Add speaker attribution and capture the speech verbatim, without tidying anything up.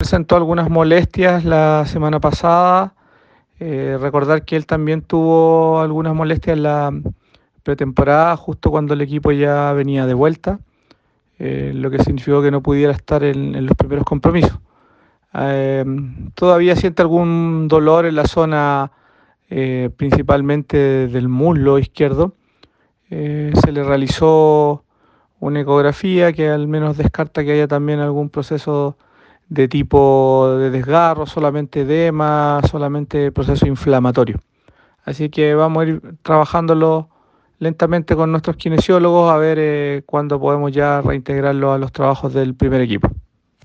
Speaker 1: presentó algunas molestias la semana pasada. Eh, recordar que él también tuvo algunas molestias en la pretemporada, justo cuando el equipo ya venía de vuelta, eh, lo que significó que no pudiera estar en, en los primeros compromisos. Eh, Todavía siente algún dolor en la zona, eh, principalmente del muslo izquierdo. Eh, se le realizó una ecografía que al menos descarta que haya también algún proceso de tipo de desgarro, solamente edema, solamente proceso inflamatorio. Así que vamos a ir trabajándolo lentamente con nuestros kinesiólogos a ver eh, cuándo podemos ya reintegrarlo a los trabajos del primer equipo.